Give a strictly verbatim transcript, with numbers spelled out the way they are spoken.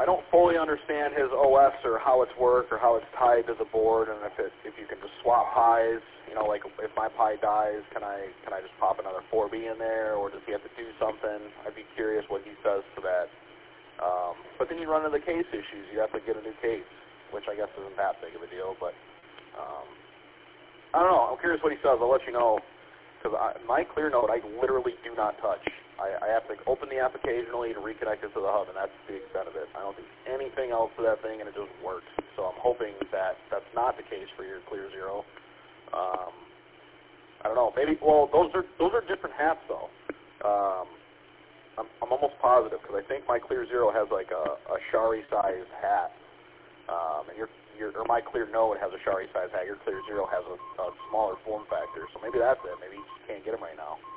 I don't fully understand his O S or how it's worked or how it's tied to the board, and if it if you can just swap pies, you know, like if my pie dies, can I can I just pop another four B in there, or does he have to do something? I'd be curious what he says to that. Um, but then you run into the case issues. You have to get a new case, which I guess isn't that big of a deal. But um, I don't know. I'm curious what he says. I'll let you know, because my ClearNote I literally do not touch. I, I have to open the app occasionally to reconnect it to the hub, and that's the extent of it. I don't do anything else to that thing, and it just works. So I'm hoping that that's not the case for your ClearZero. Um, I don't know. Maybe. Well, those are those are different hats, though. Um, I'm, I'm almost positive because I think my ClearZero has like a, a Shari-sized hat, um, and your your or my ClearNote has a Shari-sized hat. Your ClearZero has a, a smaller form factor, so maybe that's it. Maybe you just can't get them right now.